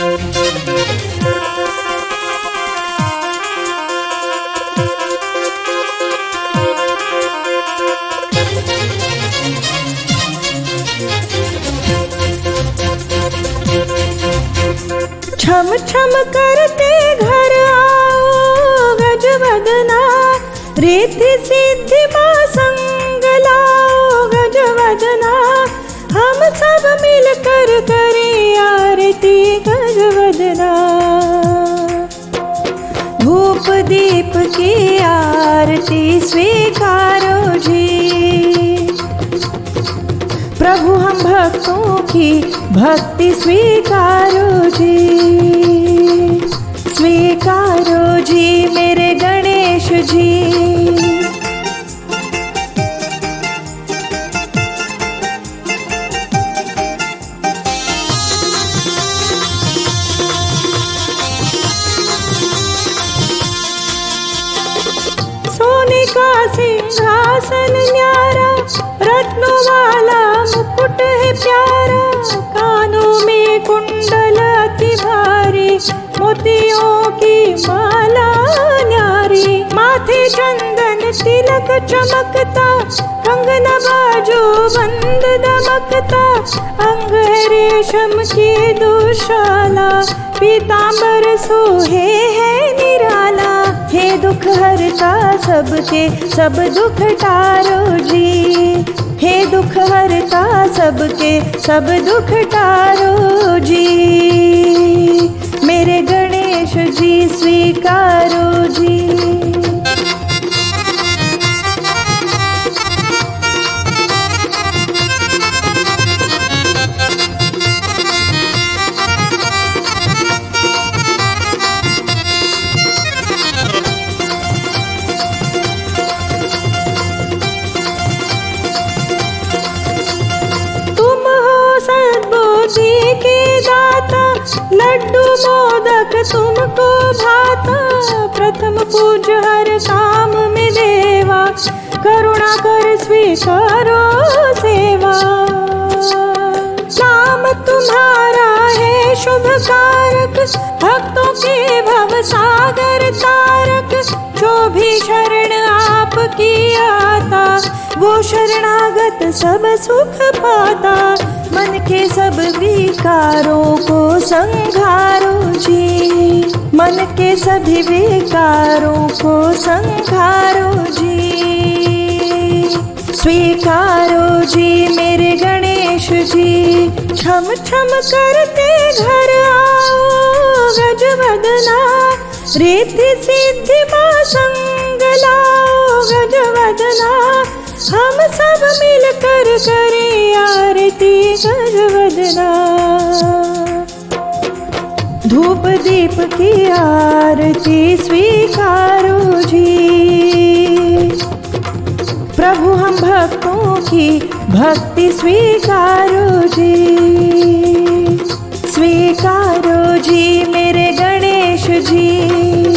छम छम करते घर आओ गजवदना, रिद्धि सिद्धि माँ संग लाओ गजवदना। हम सब मिलकर करें आरती गजवदना। धूप दीप की आरती स्वीकारो जी, प्रभु हम भक्तों की भक्ति स्वीकारो जी। स्वीकारो जी मेरे गणेश जी। सोने का सिंहासन न्यारा, रत्नों वाला मुकुट है प्यारा। कानों में कुंडल अति भारी, मोतियों की माला न्यारी। माथे चंदन तिलक चमकता, कंगना बाजू बंद दमकता। अंग है रेशम की दुशाला, पीतांबर सोहे है निराला। हे दुख हरता सबके सब दुख टारो जी, हे दुख हरता सबके सब दुख टारो जी। मेरे गणेश जी स्वीकारो जी। सद्बुद्धि के दाता, लड्डू मोदक तुमको भाता। प्रथम पूज्य हर काम में देवा, करुणा कर स्वीकारो सेवा। नाम तुम्हारा है शुभ कारक, भक्तों के भव सागर तारक। जो भी शरण आपकी आता, वो शरणागत सब सुख पाता। मन के सब विकारों को संघारो जी, मन के सभी विकारों को संघारो जी। स्वीकारो जी मेरे गणेश जी। छम छम करते घर आओ गजवदना, रिद्धि सिद्धि माँ संग लाओ गजवदना। हम सब मिलकर करें आरती गजवदना। धूप दीप की आरती स्वीकारो जी, प्रभु हम भक्तों की भक्ति स्वीकारो जी। स्वीकारो जी मेरे गणेश जी।